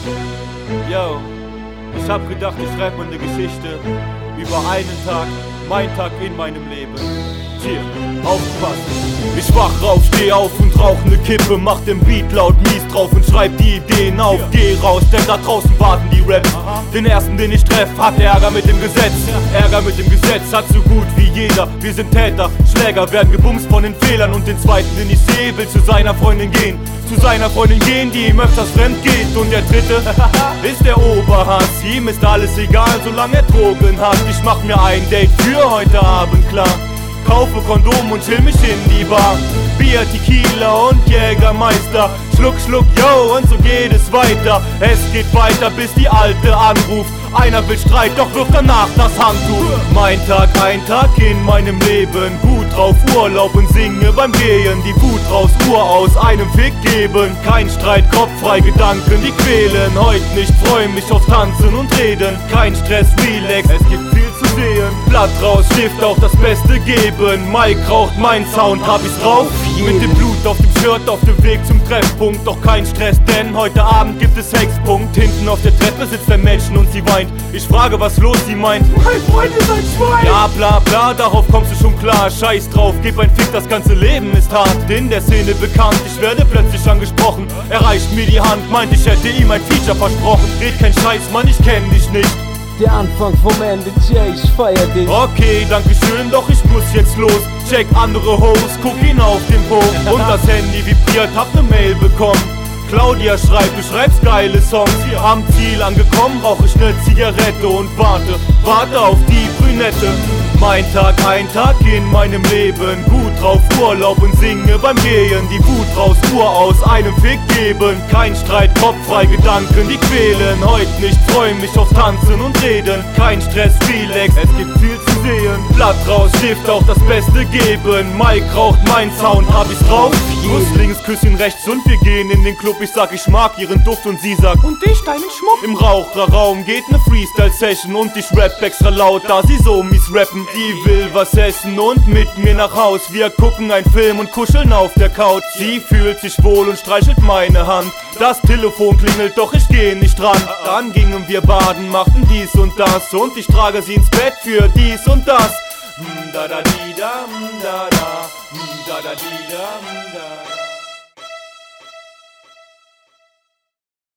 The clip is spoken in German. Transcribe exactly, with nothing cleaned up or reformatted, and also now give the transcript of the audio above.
Yo, ich hab gedacht, ich schreib mal eine Geschichte über einen Tag, mein Tag in meinem Leben. Hier, aufpassen. Ich wach rauf, steh auf und rauch ne Kippe, mach den Beat laut mies drauf und schreib die Ideen auf. Geh raus, denn da draußen warten die Raps. Den ersten, den ich treff, hat Ärger mit dem Gesetz. Ärger mit dem Gesetz hat so gut wie jeder. Wir sind Täter, Schläger, werden gebumst von den Fehlern. Und den zweiten, den ich seh, will zu seiner Freundin gehen. Zu seiner Freundin gehen, die ihm öfters fremd geht. Und der dritte ist der Oberhass. Ihm ist alles egal, solange er Drogen hat. Ich mach mir ein Date für heute Abend klar. Kaufe Kondom und chill mich in die Bar. Bier, Tequila und Jägermeister. Schluck, schluck, yo, und so geht es weiter. Es geht weiter, bis die Alte anruft. Einer will Streit, doch wirft danach das Handtuch. Mein Tag, ein Tag in meinem Leben. Gut drauf, Urlaub und singe beim Gehen. Die Wut raus, Uhr aus, einem Fick geben. Kein Streit, kopffrei, Gedanken, die quälen. Heut nicht, freu mich aufs Tanzen und Reden. Kein Stress, relax, es gibt viel zu sehen. Blatt raus, Stift auch das Beste geben. Mike raucht, mein Sound, hab ich's drauf. Mit dem Blut auf dem Shirt, auf dem Weg zum Treffpunkt. Doch kein Stress, denn heute Abend gibt es Hexpunkt. Hinten auf der Treppe sitzt ein Mädchen und sie weint. Ich frage, was los, sie meint: Mein Freund ist ein Schwein! Ja, bla bla, darauf kommst du schon klar. Scheiß drauf, gib ein Fick, das ganze Leben ist hart. In der Szene bekannt, ich werde plötzlich angesprochen. Er reicht mir die Hand, meint, ich hätte ihm ein Feature versprochen. Red kein Scheiß, Mann, ich kenn dich nicht. Der Anfang vom Ende, Jay, ich feier dich. Okay, danke schön, doch ich muss jetzt los. Check andere Hoes, guck ihn auf den Po. Und das Handy vibriert, hab ne Mail bekommen. Claudia schreibt, du schreibst geile Songs. Am Ziel angekommen, rauch ich ne Zigarette und warte, warte auf die Brünette. Mein Tag, ein Tag in meinem Leben. Gut drauf, Urlaub und singe beim Gehen. Die Wut raus, Uhr aus, einem Fick geben. Kein Streit, kopffrei, Gedanken, die quälen. Heut nicht, freu mich aufs Tanzen und Reden. Kein Stress, relax, es gibt viel zu sehen. Blatt raus, Stift auch das Beste geben. Mike raucht, mein Sound, hab ich's drauf. Kuss links, Küsschen rechts und wir gehen in den Club. Ich sag, ich mag ihren Duft und sie sagt: Und ich deinen Schmuck. Im Raucherraum geht ne Freestyle-Session und ich rap extra laut, da sie so mies rappen. Die will was essen und mit mir nach Haus. Wir gucken einen Film und kuscheln auf der Couch. Sie fühlt sich wohl und streichelt meine Hand. Das Telefon klingelt, doch ich geh nicht dran. Dann gingen wir baden, machten dies und das. Und ich trage sie ins Bett für dies und das. Da da di da da da, da da di da da.